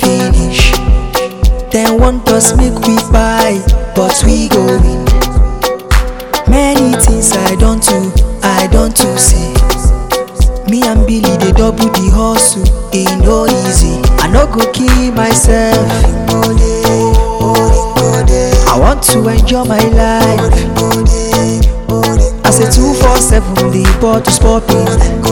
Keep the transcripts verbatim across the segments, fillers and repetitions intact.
finish. Then want us make we buy, but we go win. Many things I don't do, I don't do say. Me and Billy they double the hustle, it no easy. I no go kill myself. I want to enjoy my life. I say two four seven, the bottles popping.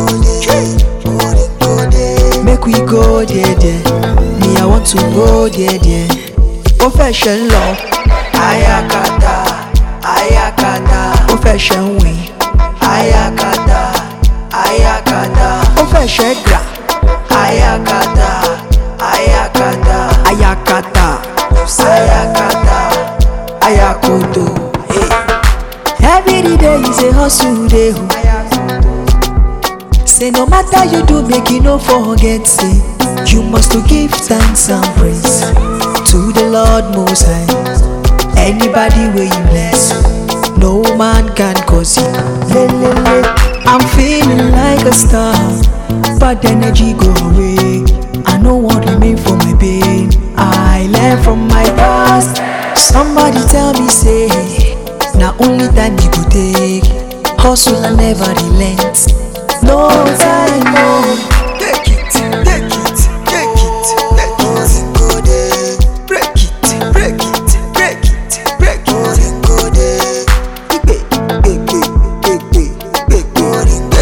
Make we go there there. Me I want to go there there. Profession law, ayakata, ayakata. Profession win, ayakata, ayakata. Profession gra, ayakata, ayakata, ayakata, ayakata, ayakoto. Hey. Every day is a hustle day. Say no matter you do, make you no forget. Say you must to give thanks and praise to the Lord Most High. Anybody where you bless, no man can cause it. I'm feeling like a star, but energy go away. I know what remain for my pain. I learn from my past. Somebody tell me say, now only time you go take. Hustle and never relent. No time, no. Take it, take it, take it, take it. Go there. Break it, break it, break it, break it. Go there. Big, big, big, big, big, big, big,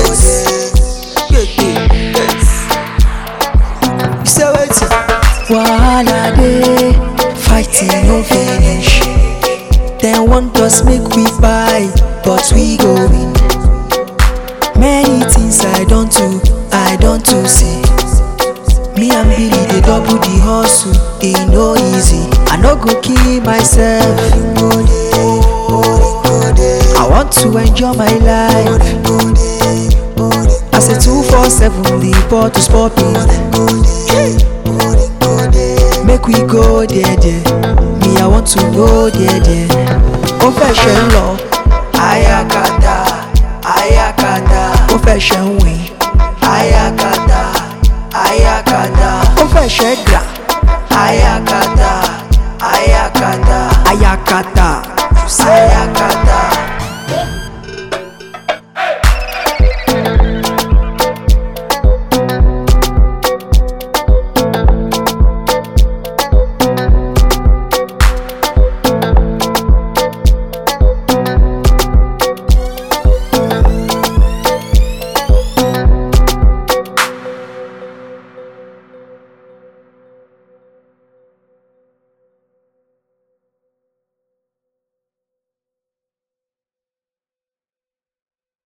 big, big. You say what? Wahala dey, fighting no finish. Then want us make we buy, but we go win. Many things I don't do, I don't do say. Me and Billy they double the hustle, it no easy. I no go kill myself. I want to enjoy my life. I say two four seven, the bottles popping. Make we go there there. Me I want to go there there. Profession law, ayakata, ayakata. Profession win, ayakata, ayakata. Profession gra.